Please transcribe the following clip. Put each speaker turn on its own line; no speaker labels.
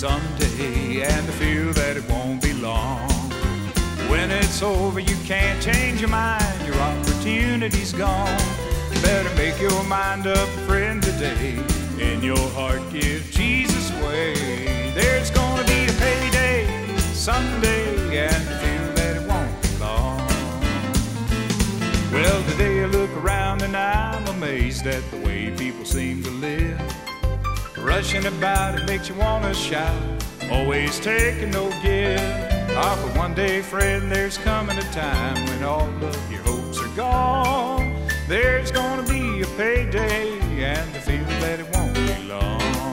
someday and to feel that it won't be long. When it's over, you can't change your mind, your opportunity's gone. You better make your mind up, friend, today. In your heart, give Jesus way. There's gonna be a payday someday and to feel that it won't be long. Well, today I look around and I'm amazed at the way people seem to live. Rushing about, it makes you want to shout, always taking no give. Ah, but one day, friend, there's coming a time when all of your hopes are gone. There's gonna be a payday and to feel that it won't be long.